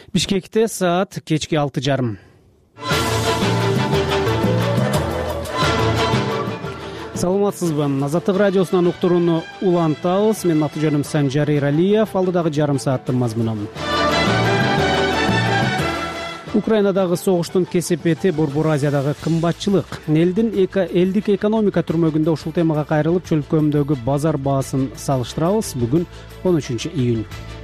Бишкекте саат кечки 6:30. Саламатсызбы? Азаттык радиосунан уктурууну улантабыз. Менин аты жөнүм Санжар Эралиев. Алдыдагы жарым сааттын мазмуну. Украинадагы согуштун кесепети Борбор Азиядагы кымбатчылык. Элдик экономика түрмөгүндө ушул темага кайрылып, чөлкөмдөгү базар баасын салыштырабыз. Бүгүн 13-июнь.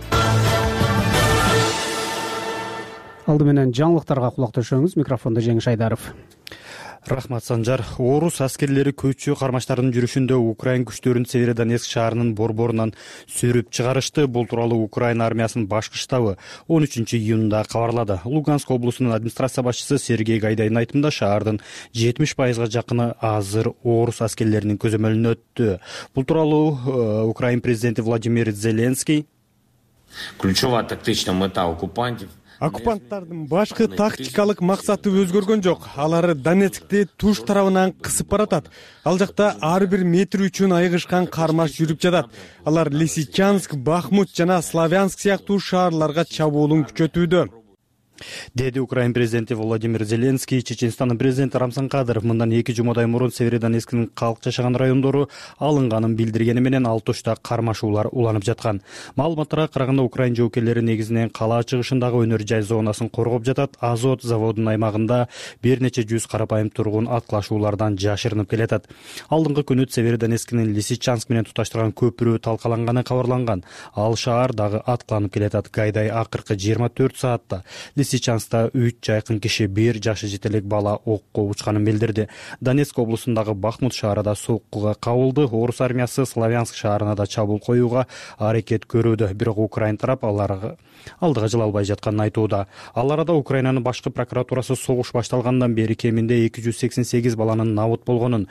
Алды менен жаңылыктарга кулак төшөңүз. Микрофондо Жеңиш Айдаров. Рахмат, Санжар. Орус аскерлери көчүү кармаштардын жүрүшүндө Украин күчтөрүн Северодонецк шаарынын борборунан сөрүп чыгарышты. Бул тууралуу Украина армиясынын башкы штабы 13-июнда кабарлады. Луганск облусунун администрация башчысы Сергей Гайдайдын айтымында шаардын 70%га жакыны азыр орус аскерлеринин көзөмөлүнө өттү. Бул тууралуу Украин президенти Владимир Зеленский: Ключевая тактичная мета оккупантов. Оккупанттардын башкы тактикалык максаты өзгөргөн жок. Алар Донецкти туш тарабынан кысып баратат. Ал жакта ар бир метр үчүн айыгышкан кармаш жүрүп жатат. Алар Лисичанск, Бахмут жана Славянск сыяктуу шаарларга чабуулун күчөтүүдө, деди Украин президенти Владимир Зеленский. Чеченстандын президенти Рамзан Кадыров мындан 2 жумадай мурун Северодонецктин калк жашаган райондору алынганын билдиргени менен ал тушта кармашуулар уланып жаткан. Маалыматтарга караганда Украин жоокерлери негизинен кала чыгышындагы өнөр жай зонасын коргоп жатат. Азот заводунун аймагында бир нече жүз карапайым тургун аткылашуулардан жашырынып келатат. Алдыңкы күнү Северодонецктин Лисичанск менен туташтырган көпүрө талкаланганы кабарланган. Ал шаар дагы аткыланып келатат. Гайдай акыркы 24 саатта Лисичанскта 3 жайкын киши, 1 жашы жетелек бала окко учканын билдирди. Донецк облусундагы Бахмут шаары да соккуга кабылды. Орус армиясы Славянск шаарына да чабуул коюуга аракет көрүүдө. Бирок Украин тарап аларга алдыга жыла албай жатканын айтууда. Ал арада Украинанын башкы прокуратурасы согуш башталгандан бери кеминде 288 баланын набыт болгонун,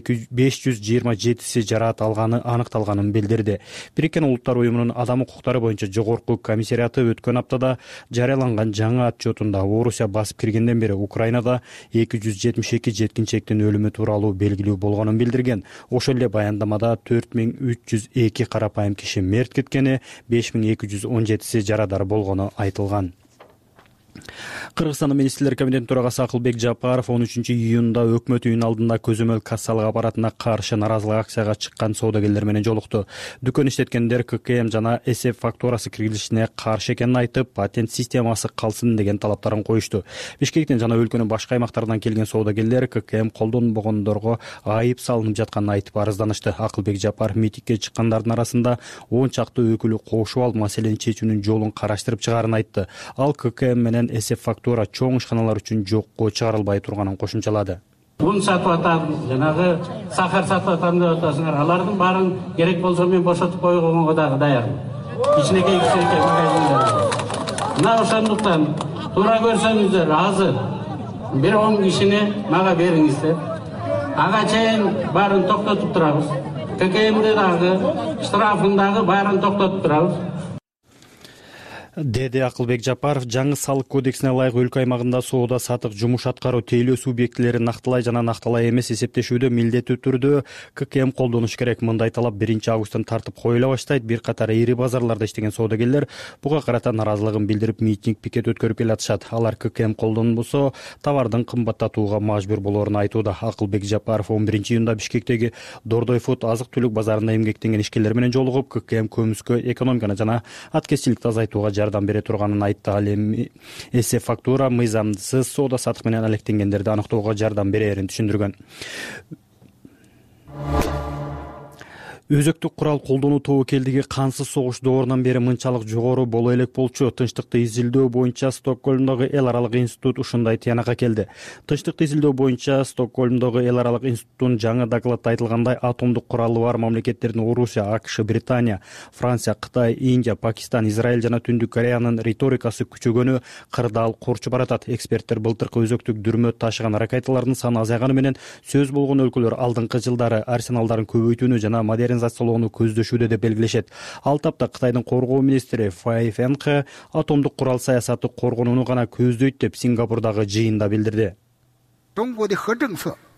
527си жараат алганы аныкталганын билдирди. Бириккен Улуттар уюмунун адам укуктары боюнча жогорку комиссариаты өткөн аптада жарыяланган жаңы отчетунда Орусия басып киргенден бери Украинада 272 жеткинчектин өлүмү тууралуу белгилүү болгонун билдирген. Ошол эле баяндамада 4302 карапайым киши мерт кеткени, 5217си жарадар болгону айтылган. Кыргызстандын министрлер кабинетинин төрагасы Акылбек Жапаров 13-июнда өкмөт үйүнүн алдында көзөмөл кассалык аппаратына каршы наразылык акцияга чыккан соодагерлер менен жолукту. Дүкөн иштеткендер ККМ жана эсеп фактурасы киргизилишине каршы экенин айтып, патент системасы калсын деген талаптарын коюшту. Бишкектен жана өлкөнүн башка аймактарынан келген соодагерлер ККМ колдонбогондорго айып салынып жатканын айтып арызданышты. Акылбек Жапаров митингге чыккандардын арасында 10 чакты өкүлү кошуп алып маселени чечүүнүн жолун караштырып чыгаарын айтты. Ал ККМ менен эсеп фактура чоң ишканалар үчүн жокко чыгарылбай турганын кошумчалады. Un сатып атам, жанагы сахар сатып атам деп атасыңар. Алардын баарын керек болсо мен бошотуп койгонго дагы даярмын. Кичинекей магазиндар. Мына ошондуктан туура көрсөңүздөр азыр бир 10 кишини мага бериңиздер. Ага чейин баарын токтотуп турабыз. ККМде дагы, штрафын дагы баарын токтотуп турабыз, деди Акылбек Жапаров. Жаңы салык кодексине ылайык өлкө аймагында соода сатык жумуш аткаруу тейлөө субъектилери накталай жана накталай эмес эсептешүүдө милдеттүү түрдө ККМ колдонуш керек. Мындай талап 1-августтан тартып коюла баштайт. Бир катар ири базарларда иштеген соодагерлер буга карата наразылыгын билдирип митинг, пикет өткөрүп келатышат. Алар ККМ колдонбосо товардын кымбаттатууга мажбур болоорун айтууда. Акылбек Жапаров 11-июнда Бишкектеги Дордой фуд азык-түлүк базарында эмгектенген ишкерлер менен жолугуп, ККМ көмүскө экономиканы жана аткезчиликти азайтууга жардам бере турганын айтты. Ал эми эсеп фактура мыйзамсыз соода сатык менен алектенгендерди аныктоого жардам берерин түшүндүргөн. Өзөктүк курал колдонуу тобокелдиги кансыз согуш доорунан бери мынчалык жогору боло элек болчу. Тынчтыкты изилдөө боюнча Стокгольмдогу эл аралык институт ушундай тыянакка келди. Тынчтыкты изилдөө боюнча Стокгольмдогу эл аралык институттун жаңы докладда айтылгандай, атомдук куралы бар мамлекеттердин Орусия, АКШ, Британия, Франция, Кытай, Индия, Пакистан, Израиль жана Түндүк Кореянын риторикасы күчөгөнү кырдаал корчуп баратат. Эксперттер былтыркы өзөктүк дүрмө ташыган ракеталардын саны азайганы менен сөз болгон өлкөлөр алдыңкы жылдары арсеналдарын көбөйтүүнү жана модернизациялоону көздөшүүдө деп белгилешет. Ал тапта Кытайдын коргоо министри Фай Фенхэ атомдук курал саясаты коргонууну гана көздөйт деп Сингапурдагы жыйында билдирди.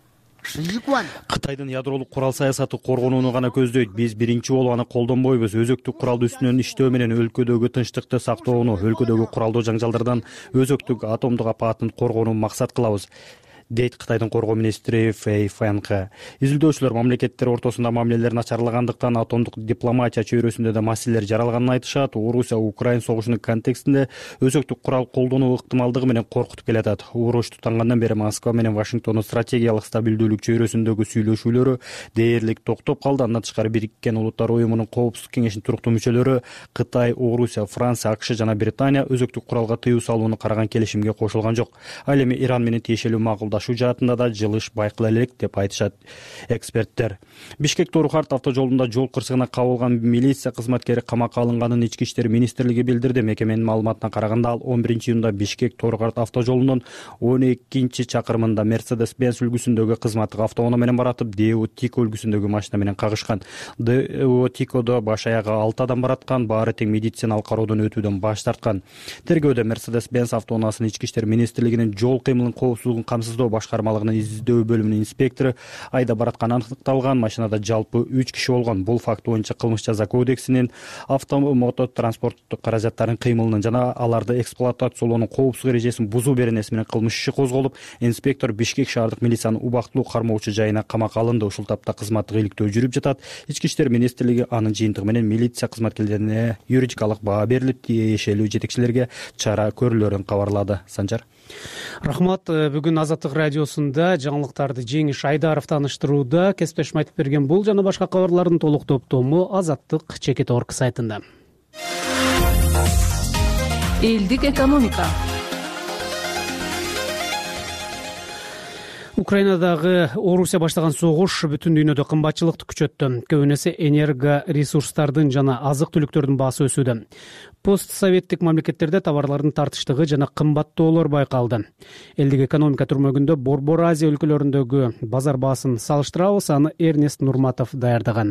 Кытайдын ядролук курал саясаты коргонууну гана көздөйт. Биз биринчи болуп аны колдонбойбуз. Өзөктүк куралды үстүнөн иштөө менен өлкөдөгү тынчтыкты сактоону, өлкөдөгү куралдуу жаңжалдардан өзөктүк атомдук апаатын коргоону максат кылабыз, дейт Кытайдын коргоо министри Фэй Фэнхэ. Изилдөөчүлөр мамлекеттер ортосунда мамилелер начарлагандыктан атомдук дипломатия чөйрөсүндө да маселелер жаралганын айтышат. Орусия-Украин согушунун контекстинде өзөктүк курал колдонуу ыктымалдыгы менен коркутуп келатат. Уруш тутангандан бери Москва менен Вашингтондун стратегиялык стабилдүүлүк чөйрөсүндөгү сүйлөшүүлөрү дээрлик токтоп калды. Андан тышкары Бириккен Улуттар уюмунун коопсуздук кеңешинин туруктуу мүчөлөрү Кытай, Орусия, Франция, АКШ жана Британия өзөктүк куралга тыюу салууну караган келишимге кошулган жок. Ал эми Иран менен тиешелүү макулдашуу жаатында да жылыш байкала элек деп айтышат эксперттер. Бишкек Торухарт автожолунда жол кырсыгына кабылган милиция кызматкери камакка алынганын Ички иштер министрлиги билдирди. Мекеменин маалыматына караганда ал 11-июнда Бишкек Торухарт автожолунун 12-чакырымында Mercedes-Benz үлгүсүндөгү кызматтык автоунаа менен баратып, Део Тико үлгүсүндөгү машина менен кагышкан. Део Тикодо баш аягы 6 адам бараткан, баары тең медициналык кароодон өтүүдөн баш тарткан. Тергөөдө Mercedes-Benz автоунаасынын Ички иштер министрлигинин жол кыймылын коопсуздугун камсыздоо башкармалыгынын издөө бөлүмүнүн инспектору айда баратканы аныкталган. Машинада жалпы 3 киши болгон. Бул факт боюнча кылмыш жаза кодексинин автомототранспорттук каражаттарын кыймылынын жана аларды эксплуатациялоонун коопсуздук эрежесин бузуу беренеси менен кылмыш иши козголуп, инспектор Бишкек шаардык милициянын убактылуу кармоочу жайына камакка алынды. Ушул тапта кызматтык иликтөө жүрүп жатат. Ички иштер министрлиги анын жыйынтыгы менен милиция кызматкерлерине юридикалык баа берилип, тиешелүү жетекчилерге чара көрүлөрүн кабарлады. Санжар. Рахмат. Бүгүн Азаттык радиосунда жаңылыктарды Жеңиш Айдаров тааныштырууда. Кесиптешим айтып берген бул жана башка кабарлардын толук топтому Азаттык.org сайтында. Элдик экономика. Украинадагы Орусия баштаган согуш бүтүн дүйнөдө кымбатчылыкты күчөттү. Көбүнесе энерго ресурстардын жана азык-түлүктөрдүн баасы өсүүдө. Постсоветтик мамлекеттерде товарлардын тартыштыгы жана кымбаттоолор байкалды. Элдик экономика түрмөгүндө Борбор Азия өлкөлөрүндөгү базар баасын салыштырабыз. Аны Эрнест Нурматов даярдаган.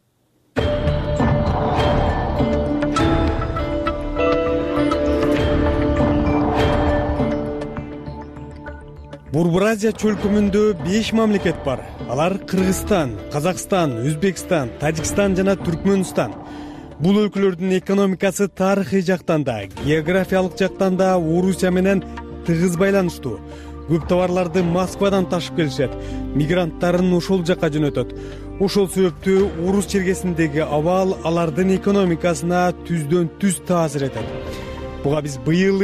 Борбор Азия чөлкөмүндө 5 мамлекет бар. Алар Кыргызстан, Казакстан, Өзбекстан, Тажикстан жана Түркмөнстан. Бул өлкөлөрдүн экономикасы тарыхый жактан да, географиялык жактан да Орусия менен тыгыз байланыштуу. Көп товарларды Москвадан ташып келишет. Мигранттарын ошол жакка жөнөтөт. Ошол себептүү Орус чергесиндеги абал алардын экономикасына түздөн түз таасир этет. Буга биз быйыл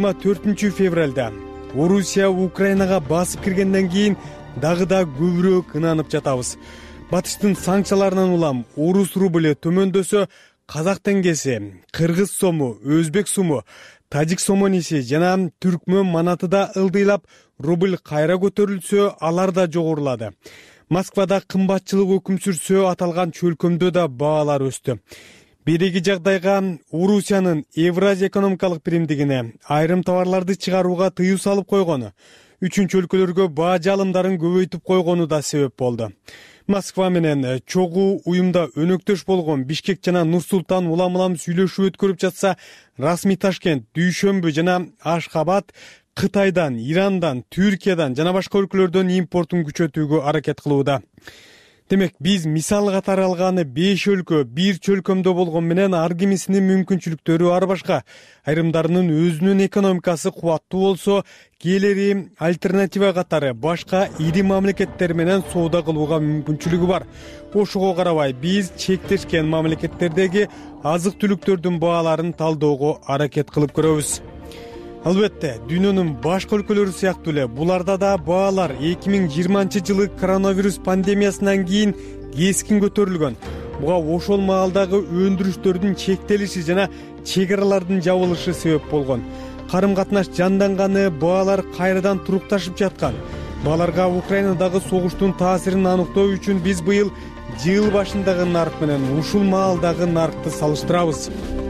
24 февралда Орусия Украинага басып киргенден кийин дагы да көбүрөөк ынанып жатабыз. Батыштын санкцияларынан улам орус рубль төмөндөсө, казак теңгеси, кыргыз сому, өзбек суму, тажик сомониси жана түркмөн манаты да ылдыйлап, рубль кайра көтөрүлсө, алар да жогорулады. Москвада кымбатчылык өкүм сүрсө, аталган чөлкөмдө да баалар өстү. Береги жагдайга Орусиянын Евразия экономикалык биримдигине айрым товарларды чыгарууга тыюу салып койгону, үчүнчү өлкөлөргө баа жалымдарын көбөйтүп койгону да себеп болду. Москва менен чогуу уюмда өнөктөш болгон Бишкек жана Нур-Султан улам-улам сүйлөшүү өткөрүп жатса, расмий Ташкент, Дүйшөмбү жана Ашхабад Кытайдан, Ирандан, Түркиядан жана башка өлкөлөрдөн импортун күчөтүүгө аракет кылууда. Демек, биз мисал катары алганы 5 өлкө бир чөлкөмдө болгон менен ар кимисинин мүмкүнчүлүктөрү ар башка. Айрымдарынын өзүнүн экономикасы кубаттуу болсо, кээлери альтернатива катары башка ири мамлекеттер менен соода кылууга мүмкүнчүлүгү бар. Ошого карабай биз чектешкен мамлекеттердеги азык-түлүктөрдүн бааларын талдөөгө аракет кылып көрөбүз. Албетте, дүйнөнүн башка өлкөлөрү сыяктуу эле буларда да баалар 2020-жылы коронавирус пандемиясынан кийин кескин көтөрүлгөн. Буга ошол маалдагы өндүрүштөрдүн чектелиши жана чек аралардын жабылышы себеп болгон. Карым-катнаш жанданганы, баалар кайрадан турукташып жаткан. Бааларга Украинадагы согуштун таасирин аныктоо үчүн биз быйыл жыл башындагы нарк менен ушул маалдагы наркты салыштырабыз.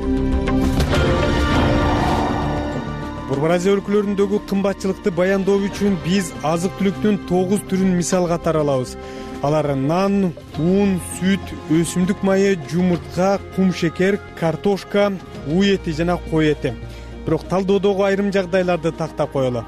Борбор Азия өлкөлөрүндөгү кымбатчылыкты баяндоо үчүн биз азык-түлүктүн 9 түрүн мисал катары алабыз. Алар нан, ун, сүт, өсүмдүк майы, жумуртка, кум шекер, картошка, уу эти жана кой эти. Бирок талдоодогу айрым жагдайларды тактап коелу.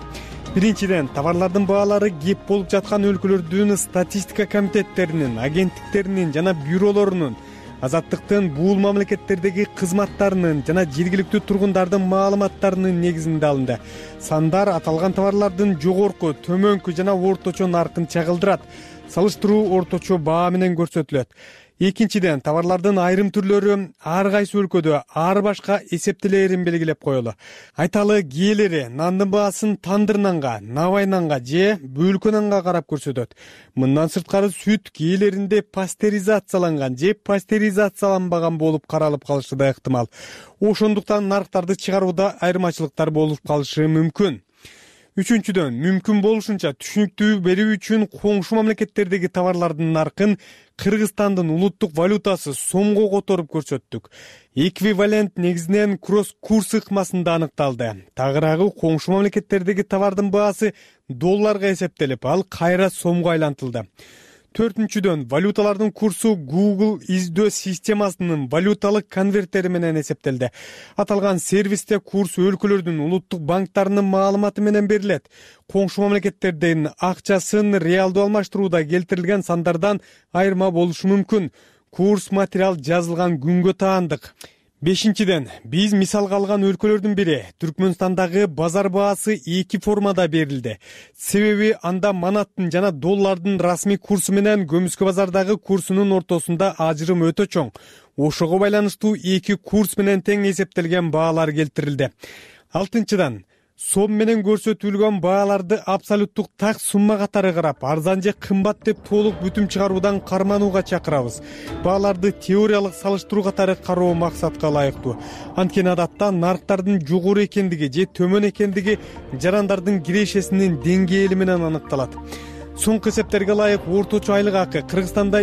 Биринчиден, товарлардын баалары кеп болуп жаткан өлкөлөрдүн статистика комитеттеринин, агенттиктеринин жана бюролорунун, азаттыктын бул мамлекеттердеги кызматтарынын жана жергиликтүү тургундардын маалыматтарынын негизинде алынды. Сандар аталган товарлардын жогорку, төмөнкү жана орточо наркын чагылдырат. Салыштыруу орточо баа менен көрсөтүлөт. Экинчиден, товарлардын айрым түрлөрү ар кайсы өлкөдө ар башка эсептелээрин белгилеп коелу. Айталы, кээелери нандын баасын тандыр нанга, набай нанга же бөлкө нанга карап көрсөтөт. Мындан сырткары сүт кээелеринде пастеризацияланган же пастеризацияланбаган болуп каралып калышы да ыктымал. Ошондуктан нарыктарды чыгарууда айырмачылыктар болуп калышы мүмкүн. Үчүнчүдөн, мүмкүн болушунча түшүнүктүү берүү үчүн коңшу мамлекеттердеги товарлардын наркын Кыргызстандын улуттук валютасы сомго которуп көрсөттүк. Эквивалент негизинен кросс-курс ыкмасында аныкталды. Тагыраагы коңшу мамлекеттердеги товардын баасы долларга эсептелип, ал кайра сомго айлантылды. Төртүнчүдөн, валюталардын курсу Google издөө системасынын валюталык конвертери менен эсептелди. Аталган сервисте курс өлкөлөрдүн улуттук банктарынын маалыматы менен берилет. Коңшу мамлекеттердин акчасын реалдуу алмаштырууда келтирилген сандардан айырма болушу мүмкүн. Курс материал жазылган күнгө таандык. Бешинчиден, биз мисалга алган өлкөлөрдүн бири Түркмөнстандагы базар баасы эки формада берилди. Себеби анда манаттын жана доллардын расмий курсу менен көмүскө базардагы курсунун ортосунда ажырым өтө чоң. Ошого байланыштуу эки курс менен тең эсептелген баалар келтирилди. Алтынчыдан, сом менен көрсөтүлгөн бааларды абсолюттук так сумма катары карап, арзан же кымбат деп толук бүтүм чыгаруудан карманууга чакырабыз. Бааларды теориялык салыштыруу катары кароо максатка ылайыктуу. Анткени адатта нарыктардын жогору экендиги же төмөн экендиги жарандардын кирешесинин деңгээли менен аныкталат. Соңку эсептерге ылайык орточо айлык акы Кыргызстанда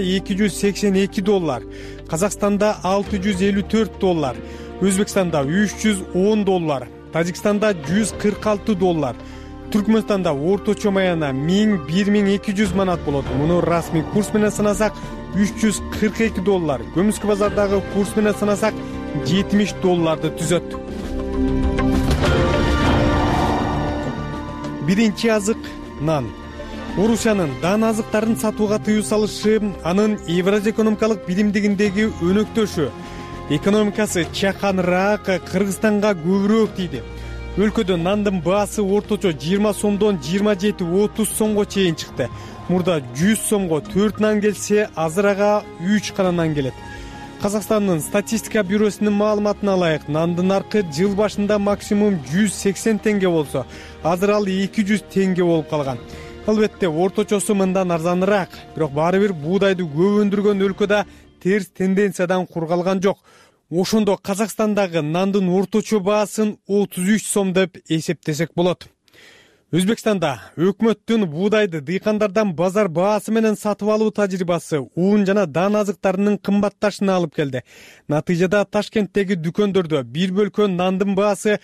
282 доллар, Казакстанда 654 доллар, Өзбекстанда 310 доллар, Тажикстанда 146 доллар, Түркмөнстанда орточо маяна 1000-1200 манат болот. Муну расмий курс менен санасак 342 доллар, көмүскө базардагы курс менен санасак 70 долларды түзөт. Биринчи азык нан. Орусиянын дан азыктарын сатууга тыюу салышы анын Евразия экономикалык биримдигиндеги өнөктөшү. Экономикасы чаканыраак Кыргызстанга көбүрөөк тийди. Өлкөдө нандын баасы орточо 20 сомдон 27-30 сомго чейин чыкты. Мурда 100 сомго 4 нан келсе, азырага 3 гана нан келет. Казакстандын статистика бюросунун маалыматына ылайык, нандын наркы жыл башында максимум 180 теңге болсо, азыр ал 200 теңге болуп калган. Албетте, орточосу мындан арзаныраак, бирок баары бир буудайды көп өндүргөн өлкөдө терс тенденциядан кургалган жок. Ошондо Казакстандагы нандын орточо баасын 33 сом деп эсептесек болот. Өзбекстанда өкмөттүн буудайды дыйкандардан базар баасы менен сатып алуу тажрыйбасы ун жана дан азыктарынын кымбатташына алып келди. Натыйжада Ташкенттеги дүкөндөрдө бир бөлкө нандын баасы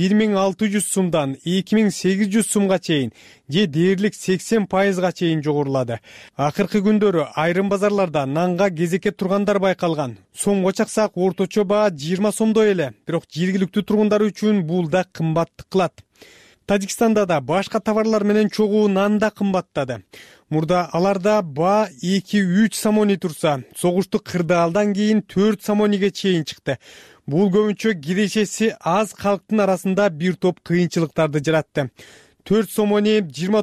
1600 сумдан 2800 сумга чейин же дээрлик 80% чейин жогорулады. Акыркы күндөрү айрым базарларда нанга кезекке тургандар байкалган. Сомго чаксак орточо баа 20 сомдой эле, бирок жергиликтүү тургундар үчүн бул да кымбаттык кылат. Тажикстанда да башка товарлар менен чогуу нан да кымбаттады. Мурда аларда баа 2-3 самони турса, согуштук кырдаалдан кийин 4 самониге чейин чыкты. Бул көбүнчө кирешеси аз калктын арасында бир топ кыйынчылыктарды жаратты. 4 самони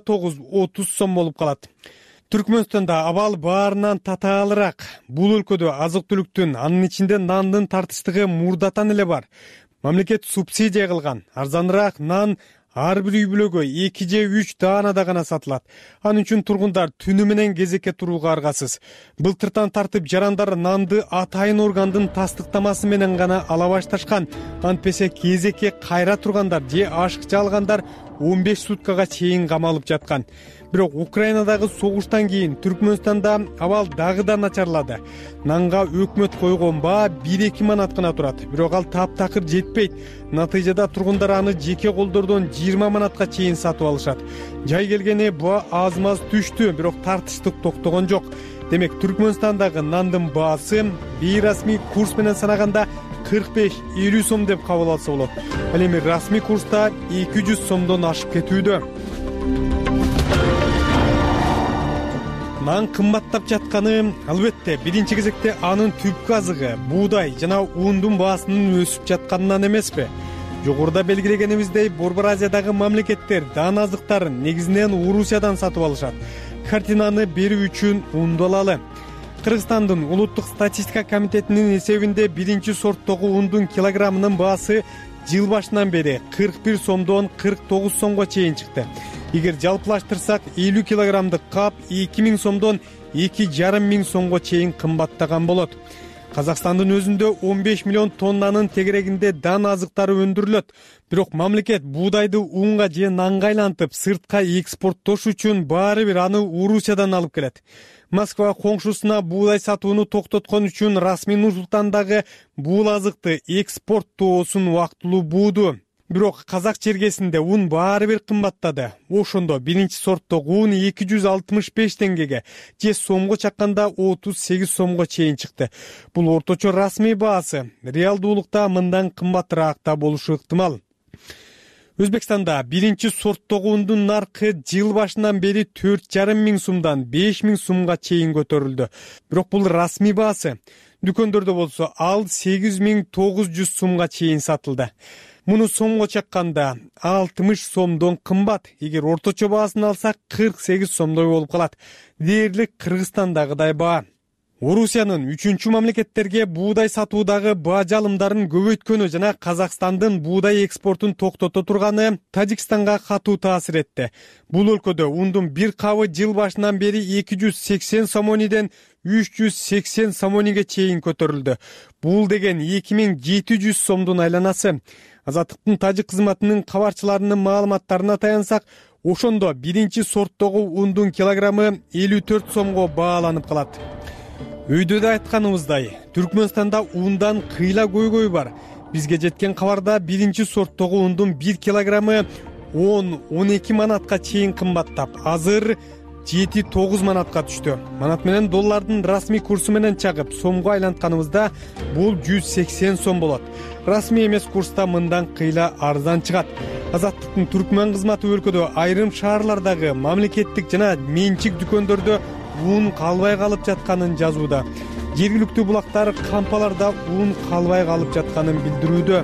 29-30 сом болуп калат. Түркмөнстанда абал баарынан татаалыраак. Бул өлкөдө азык-түлүктүн, анын ичинде нандын тартыштыгы мурдатан эле бар. Мамлекет субсидия кылган. Арзаныраак нан ар бир үй бүлөгө 2 же 3 даанада гана сатылат. Анын үчүн тургундар түнү менен кезекке турууга аргасыз. Былтыртан тартып жарандар нанды атайын органдын тастыктамасы менен гана ала башташкан. Антпесе кезекке кайра тургандар же ашыкча алгандар 15 суткага чейин камалып жаткан. Бирок Украинадагы согуштан кийин Түркмөнстанда абал дагы да начарлады. Нанга өкмөт койгон баа 1-2 манат гана турат, бирок ал таптакыр жетпейт. Натыйжада тургундар аны жеке колдордон 20 манатка чейин сатып алышат. Жай келгени баа аз-маз түштү, бирок тартыштык токтогон жок. Демек Түркмөнстандагы нандын баасы бейрасмий курс менен санаганда 45-50 сом деп кабыл алса болот. Ал эми расмий курста 200 сомдон ашып кетүүдө. нан кымбаттап жатканы албетте биринчи кезекте анын түпкү азыгы буудай жана ундун баасынын өсүп жатканынан эмеспи? Жогоруда белгилегенибиздей, Борбор Азиядагы мамлекеттер дан азыктарын негизинен Орусиядан сатып алышат. Картинаны берүү үчүн унду алалы. Кыргызстандын улуттук статистика комитетинин эсебинде биринчи сорттогу ундун килограммынын баасы жыл башынан бери 41 сомдон 49 сомго чейин чыкты. Эгер жалпылаштырсак, 50 килограммдык кап 2000 сомдон 2,5 сомго чейин кымбаттаган болот. Казакстандын өзүндө 15 миллион тоннанын тегерегинде дан азыктары өндүрүлөт. Бирок мамлекет буудайды унга же нанга айлантып сыртка экспорттош үчүн баары бир аны Орусиядан алып келет. Москва коңшусуна буудай сатууну токтоткон үчүн расмий Нур-Султандагы бул азыкты экспорттоосун убактылуу бууду. Бирок казак чергесинде ун баары бир кымбаттады. Ошондо биринчи сорттогу ун 265 теңгеге же сомго чакканда 38 сомго чейин чыкты. Бул орточо расмий баасы. Реалдуулукта мындан кымбатыраак да болушу ыктымал. Өзбекстанда биринчи сорттогу ундун наркы жыл башынан бери 4,5 миң сумдан 5 миң сумга чейин көтөрүлдү. Бирок бул расмий баасы. Дүкөндөрдө болсо ал 8,900 сумга чейин сатылды. Муну сомго чакканда 60 сомдон кымбат. Эгер орточо баасын алсак 48 сомдой болуп калат. Дээрлик Кыргызстандагыдай баа. Орусиянын 3-чү мамлекеттерге буудай сатуудагы баа жалымдарын көбөйткөнү жана Казакстандын буудай экспортун токтото турганы Тажикстанга катуу таасир этти. Бул өлкөдө ундун бир кабы жыл башынан бери 280 сомониден 380 сомониге чейин көтөрүлдү. Бул деген 2700 сомдун айланасы. Азаттыктын тажик кызматынын кабарчыларынын маалыматтарына таянсак, ошондо биринчи сорттогу ундун килограммы 54 сомго бааланып калат. Өйдө да айтканыбыздай, Түркмөнстанда ундан кыйла көйгөй бар. Бизге жеткен кабарда биринчи сорттогу ундун 1 килограммы 10-12 манатка чейин кымбаттап, азыр 7-9 манатка түштү. Манат менен доллардын расмий курсу менен чагып, сомго айлантканыбызда бул 180 сом болот. Расмий эмес курста мындан кыйла арзан чыгат. Азаттыктын Түркмөн кызматы өлкөдө айрым шаарлардагы мамлекеттик жана менчик дүкөндөрдө ун калбай калып жатканын жазууда. Жергиликтүү булактар кампаларда ун калбай калып жатканын билдирүүдө.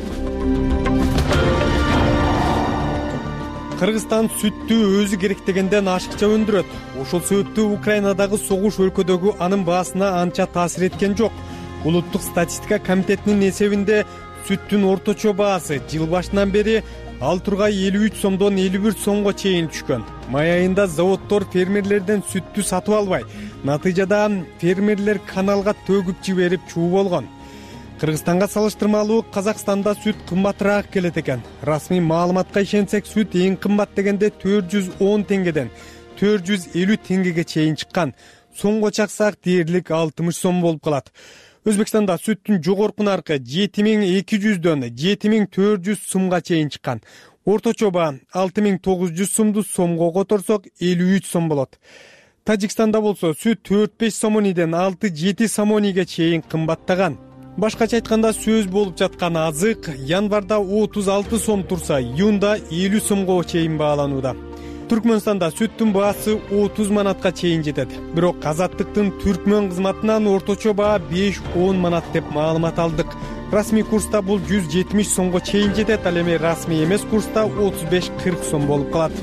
Кыргызстан сүттү өзү керектегенден ашыкча өндүрөт. Ошол себептүү Украинадагы согуш өлкөдөгү анын баасына анча таасир эткен жок. Улуттук статистика комитетинин эсебинде сүттүн орточо баасы жыл башынан бери ал тургай 53 сомдон 51 сомго чейин түшкөн. Май айында заводдор фермерлерден сүттү сатып албай, натыйжада фермерлер каналга төгүп жиберип чуу болгон. Кыргызстанга салыштырмалуу Казакстанда сүт кымбатыраак келет экен. Расмий маалыматка ишенсек, сүт эң кымбат дегенде 410 теңгеден 450 теңгеге чейин чыккан. Сомго чаксак дээрлик 60 сом болуп калат. Өзбекстанда сүттүн жогорку наркы 7200дөн 7400 сумга чейин чыккан. Орточо баа 6900 сумду сомго которсок 53 сом болот. Тажикстанда болсо сүт 4-5 сомониден 6-7 сомониге чейин кымбаттаган. Башкача айтканда, сөз болуп жаткан азык январда 36 сом турса, июнда 50 сомго чейин бааланууда. Түркмөнстанда сүттүн баасы 30 манатка чейин жетет. Бирок Азаттыктын Түркмөн кызматынан орточо баа 5-10 манат деп маалымат алдык. Расмий курста бул 170 сомго чейин жетет, ал эми расмий эмес курста 35-40 сом болуп калат.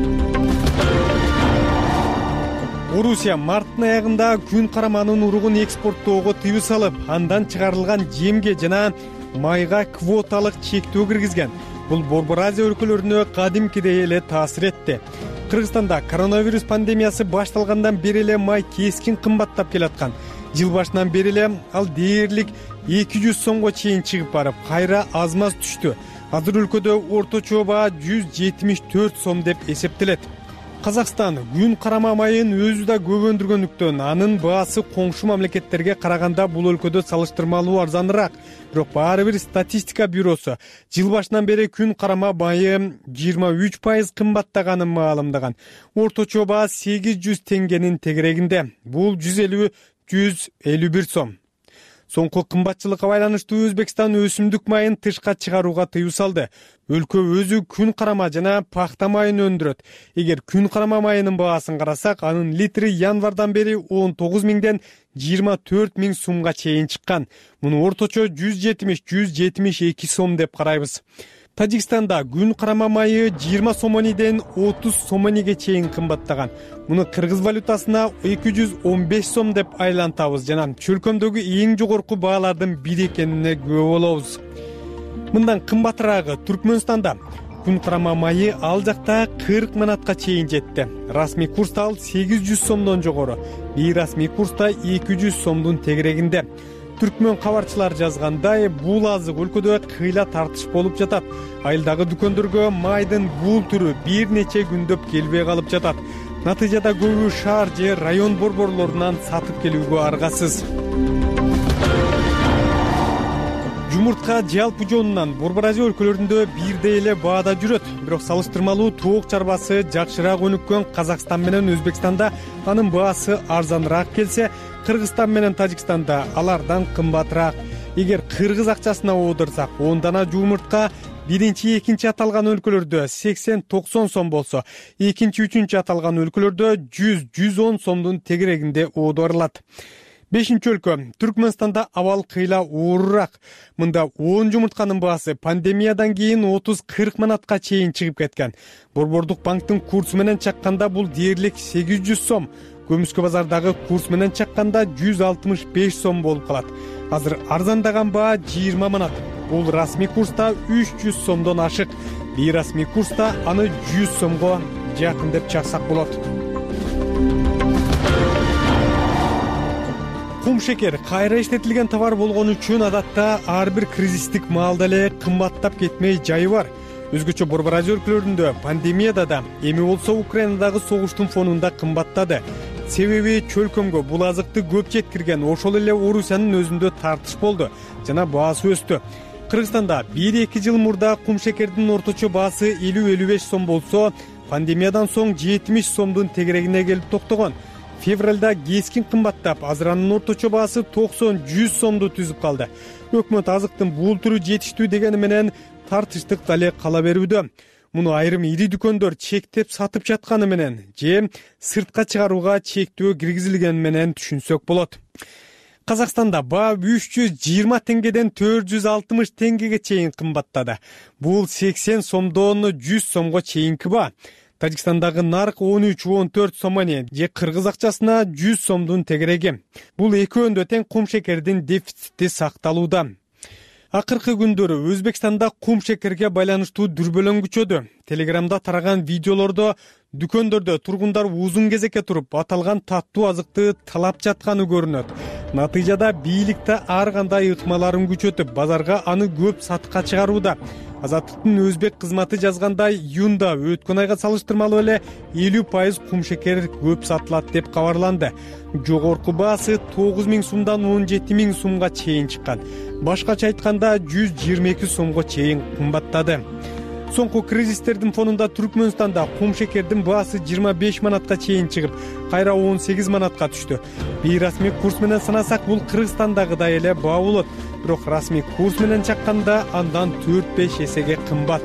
Орусия марттын аягында күн караманын уругун экспорттоого тыюу салып, андан чыгарылган жемге жана майга квоталык чектөө киргизген. Бул Борбор Азия өлкөлөрүнө кадимкидей эле таасир этти. Кыргызстанда коронавирус пандемиясы башталгандан бери эле май кескин кымбаттап келаткан. Жыл башынан бери эле ал дээрлик 200 сомго чейин чыгып барып, кайра аз-маз түштү. Азыр өлкөдө орточо баа 174 сом деп эсептелет. Казакстан күн карама майын өзү да көп өндүргөндүктөн анын баасы коңшу мамлекеттерге караганда бул өлкөдө салыштырмалуу арзаныраак. Бирок баары бир статистика бюросу жыл башынан бери күн карама майы 23% кымбаттаганын маалымдаган. Орточо баа 800 теңгенин тегерегинде. Бул 150-151 сом. Соңку кымбатчылыкка байланыштуу Өзбекстан өсүмдүк майын тышка чыгарууга тыюу салды. Өлкө өзү күн карама жана пахта майын өндүрөт. Эгер күн карама майынын баасын карасак, анын литри январдан бери 19 миңден 24 миң сомго чейин чыккан. Муну орточо 170-172 сом деп карайбыз. Тажикстанда күн карама майы 20 сомониден 30 сомониге чейин кымбаттаган. Муну кыргыз валютасына 215 сом деп айлантабыз жана чөлкөмдөгү эң жогорку баалардын бири экенине күбө болобуз. Мындан кымбатыраагы Түркмөнстанда күн карама майы ал жакта 40 манатка чейин жетти. Расмий курста ал 800 сомдон жогору, бейрасмий курста 200 сомдун тегерегинде. Түркмөн кабарчылар жазгандай, бул азык өлкөдө кыйла тартыш болуп жатат. Айылдагы дүкөндөргө майдын бул түрү бир нече күндөп келбей калып жатат. Натыйжада көбү шаар же район борборлорунан сатып келүүгө аргасыз. Жумуртка жалпы жонунан Борбор Азия өлкөлөрүндө бирдей эле баада жүрөт. Бирок салыштырмалуу тоок чарбасы жакшыраак өнүккөн Казакстан менен Өзбекстанда анын баасы арзаныраак келсе, Кыргызстан менен Тажикстанда алардан кымбатыраак. Эгер кыргыз акчасына оодурсак, 10 дана жумуртка биринчи, экинчи аталган өлкөлөрдө 80-90 сом болсо, экинчи, үчүнчү аталган өлкөлөрдө 100-110 сомдун тегерегинде оодурулат. 5-нчи өлкө Түркмөнстанда абал кыйла оорураак. Мында 10 жумуртканын баасы пандемиядан кийин 30-40 манатка чейин чыгып кеткен. Борбордук банктын курсу менен чакканда бул дээрлик 800 сом. Көмүскө базардагы курс менен чакканда 165 сом болуп калат. Азыр арзандаган баа 20 манат. Бул расмий курста 300 сомдон ашык. Бейрасмий курста аны 100 сомго жакын деп чаксак болот. Кум шекер кайра иштетилген товар болгон үчүн адатта ар бир кризистик маалда эле кымбаттап кетмей жайы бар. Өзгөчө Борбор Азия өлкөлөрүндө пандемияда да, эми болсо Украинадагы согуштун фонунда кымбаттады. Себеби чөлкөмгө бул азыкты көп жеткирген, ошол эле Орусиянын өзүндө тартыш болду жана баасы өстү. Кыргызстанда 1-2 жыл мурда кум шекердин орточо баасы 50-55 сом болсо, пандемиядан соң 70 сомдун тегерегине келип токтогон. Февралда кескин кымбаттап, азыр анын орточо баасы 90-100 сомду түзүп калды. Өкмөт азыктын бул түрү жетиштүү дегени менен тартыштык дале кала берүүдө. Муну айрым ири дүкөндөр чектеп сатып жатканы менен же сыртка чыгарууга чектөө киргизилгени менен түшүнсөк болот. Казакстанда баа 320 теңгеден 460 теңгеге чейин кымбаттады. Бул 80 сомдон 100 сомго чейинки баа. Тажикстандагы нарк 13-14 сомони же кыргыз акчасына 100 сомдун тегереги. Бул экөөндө тең кум шекердин дефицити сакталууда. Акыркы күндөрү Өзбекстанда кум шекерге байланыштуу дүрбөлөң күчөдү. Телеграмда тараган видеолордо дүкөндөрдө тургундар узун кезекке туруп аталган таттуу азыкты талап жатканы көрүнөт. Натыйжада бийликте ар кандай ыкмаларын күчөтүп, базарга аны көп сатыкка чыгарууда. Азаттыктын өзбек кызматы жазгандай, июнда өткөн айга салыштырмалуу эле 50% кум шекер көп сатылат деп кабарланды. Жогорку баасы 9 миң сомдон 17 миң сомго чейин чыккан. Башкача айтканда 122 сомго чейин кымбаттады. Соңку кризистердин фонунда Түркмөнстанда кум шекердин баасы 25 манатка чейин чыгып, кайра 18 манатка түштү. Бейрасмий курс менен санасак, бул Кыргызстандагыдай эле баа болот. Бирок расмий курс менен чакканда андан 4-5 эсеге кымбат.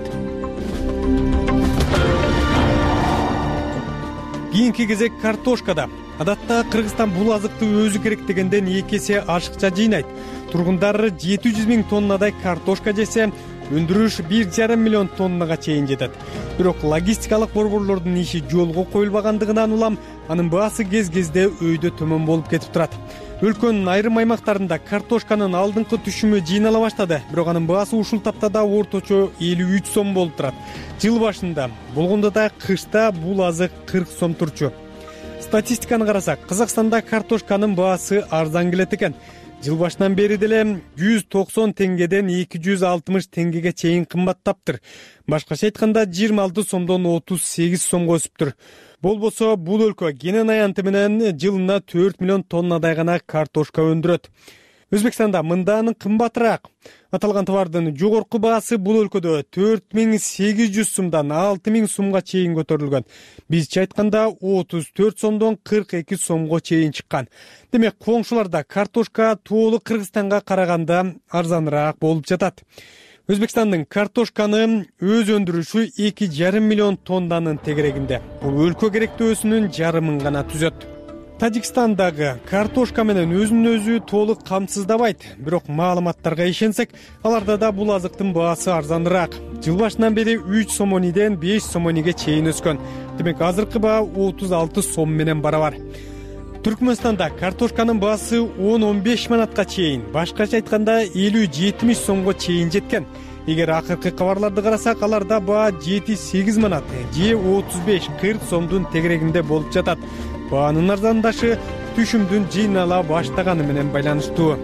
Кийинки кезек картошкада. Адатта Кыргызстан бул азыкты өзү керектегенден 2 эсе ашыкча жыйнайт. Тургундар 700 миң тоннадай картошка жесе, өндүрүш 1,5 миллион тоннага чейин жетет. Бирок логистикалык борборлордун иши жолго коюлбагандыгынан улам анын баасы кез-кезде өйдө төмөн болуп кетип турат. Өлкөнүн айрым аймактарында картошканын алдыңкы түшүмү жыйнала баштады, бирок анын баасы ушул таптада орточо 53 сом болуп турат. Жыл башында болгондо да кышта бул азык 40 сом турчу. Статистиканы карасак, Казакстанда картошканын баасы арзан келет экен. Жыл башынан бери деле 190 теңгеден 260 теңгеге чейин кымбаттаптыр. Башкача айтканда 26 сомдон 38 сомго өсүптүр. Болбосо бул өлкө кенен аянты менен жылына 4 миллион тоннадай гана картошка өндүрөт. Өзбекстанда мындан кымбатыраак. Аталган товардын жогорку баасы бул өлкөдө 4800 сумдан 6000 сумга чейин көтөрүлгөн. Бизче айтканда 34 сомдон 42 сомго чейин чыккан. Демек, коңшуларда картошка тоолу Кыргызстанга караганда арзаныраак болуп жатат. Өзбекстандын картошканы өз өндүрүшү 2,5 миллион тоннанын тегерегинде. Бул өлкө керектөөсүнүн жарымын гана түзөт. Тажикстандагы картошка менен өзүн өзү толук камсыздабайт. Бирок маалыматтарга ишенсек, аларда да бул азыктын баасы арзаныраак. Жыл башынан бери 3 сомониден 5 сомониге чейин өскөн. Демек, азыркы баа 36 сом менен барабар. Түркмөнстанда картошканын баасы 10-15 манатка чейин, башкача айтканда 50-70 сомго чейин жеткен. Эгер акыркы кабарларды карасак, аларда баа 7-8 манат же 35-40 сомдун тегерегинде болуп жатат. Баанын арзандашы түшүмдүн жыйнала баштаганы менен байланыштуу.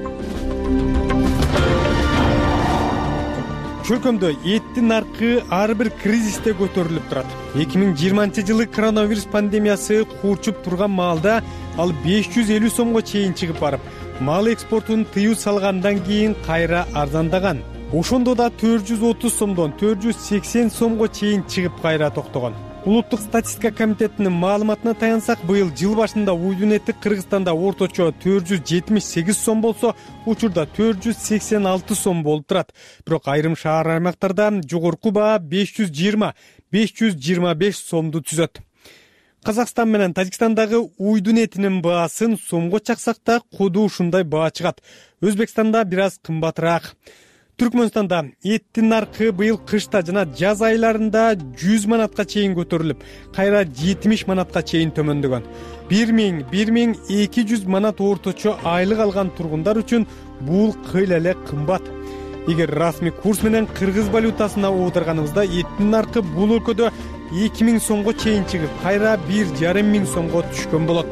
Чөлкөмдө эттин наркы ар бир кризисте көтөрүлүп турат. 2020-жылы коронавирус пандемиясы курчуп турган маалда ал 550 сомго чейин чыгып барып, мал экспортун тыюу салгандан кийин кайра арзандаган. Ошондо да 430 сомдон 480 сомго чейин чыгып кайра токтогон. Улуттук статистика комитетинин маалыматына таянсак, быйыл жыл башында уйдун эти Кыргызстанда орточо 478 сом болсо, учурда 486 сом болуп турат. Бирок айрым шаар аймактарда жогорку баа 520-525 сомду түзөт. Казакстан менен Тажикстандагы уйдун этинин баасын сомго чаксак да коду ушундай баа чыгат. Өзбекстанда бир аз кымбатыраак. Түркмөнстанда эттин наркы быйыл кышта жана жаз айларында 100 манатка чейин көтөрүлүп, кайра 70 манатка чейин төмөндөгөн. 1000-1200 манат орточо айлык алган тургундар үчүн бул кыйла эле кымбат. Эгер расмий курс менен кыргыз валютасына оодарганыбызда эттин наркы бул өлкөдө 2000 сомго чейин чыгып, кайра 1500 сомго түшкөн болот.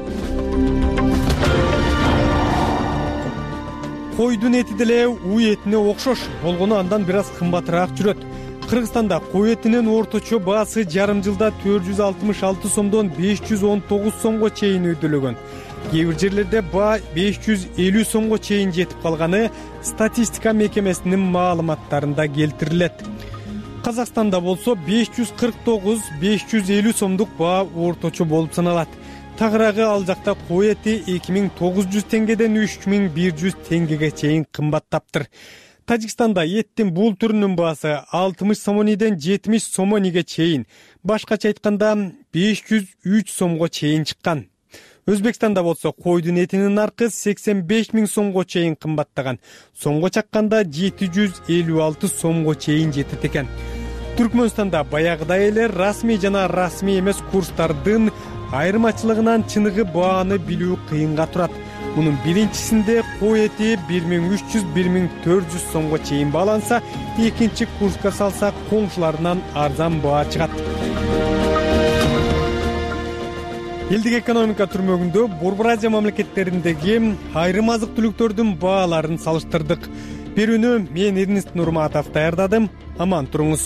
Койдун эти деле уй этине окшош болгону андан бир аз кымбатыраак жүрөт. Кыргызстанда кой этинин орточо баасы жарым жылда 466 сомдон 519 сомго чейин өйдөлөгөн. Кээ бир жерлерде баа 550 сомго чейин жетип калганы статистика мекемесинин маалыматтарында келтирилет. Казакстанда болсо 549-550 сомдук баа орточо болуп саналат. Тагыраагы ал жакта кой эти 2900 теңгеден 3100 теңгеге чейин кымбаттаптыр. Тажикстанда эттин бул түрүнүн баасы 60 сомониден 70 сомониге чейин, башкача айтканда 503 сомго чейин чыккан. Өзбекстанда болсо койдун этинин наркы 85 000 сомго чейин кымбаттаган. Сомго чакканда 756 сомго чейин жетет экен. Түркмөнстанда баягыдай эле расмий жана расмий эмес курстардын айырмачылыгынан чыныгы бааны билүү кыйынга турат. Мунун биринчисинде кой эти 1300-1400 сомго чейин бааланса, экинчи курска салса коңшуларынан арзан баа чыгат. Элдик экономика түрмөгүндө Борбор Азия мамлекеттериндеги айрым азык-түлүктөрдүн бааларын салыштырдык. Берүүнү мен Эрнест Нурматов даярдадым. Аман туруңуз.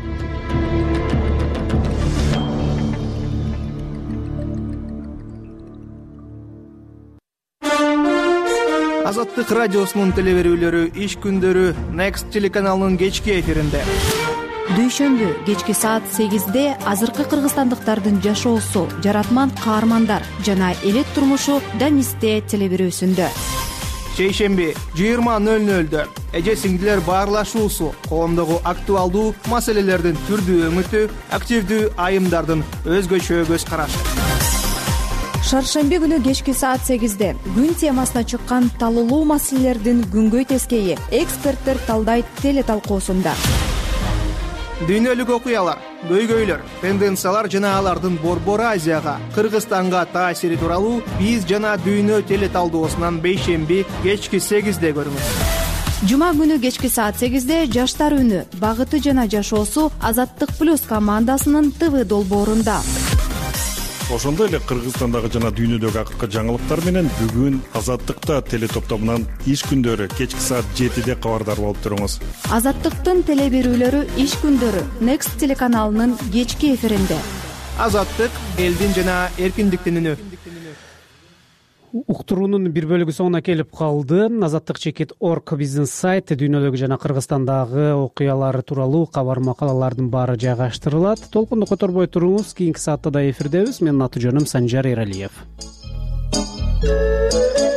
Азаттык радиосунун телеберүүлөрү иш күндөрү Next телеканалынын кечки эфиринде. Дүйшөмбү кечки саат 8-де азыркы кыргызстандыктардын жашоосу, жаратман каармандар жана элет турмушу Данисте телеберүүсүндө. Шейшемби 20:00-дө эже сиңдилер баарлашуусу, коомдогу актуалдуу маселелердин түрдүү өңүтү, активдүү айымдардын өзгөчө көз карашы. Шаршемби күнү кечки саат 8-де күн темасына чыккан талуулуу маселелердин күнгөй тескейи эксперттер талдайт телеталкуусунда. Дүйнөлүк окуялар, көйгөйлөр, тенденциялар жана алардын Борбор Азияга, Кыргызстанга таасири тууралуу биз жана дүйнө телеталдоосунан бейшемби кечки 8-де көрүңүз. Жума күнү кечки саат 8-де жаштар үнү, багыты жана жашоосу Азаттык плюс командасынын ТВ долбоорунда. Ошондой эле Кыргызстандагы жана дүйнөдөгү акыркы жаңылыктар менен бүгүн Азаттыкта телетоптомунан иш күндөрү кечки саат 7-де кабардар болуп туруңуз. Азаттыктын телеберүүлөрү иш күндөрү Next телеканалынын кечки эфиринде. Азаттык элдин жана эркиндиктин үнү. уктуруунун бир бөлүгү соңуна келип калды. Азаттык чекит орг биздин сайт дүйнөлүк жана Кыргызстандагы окуялар тууралуу кабар макалалардын баары жайгаштырылат. Толкунду которбой туруңуз. Кийинки саатта да эфирдебиз. Менин аты жөнүм Санжар Эралиев.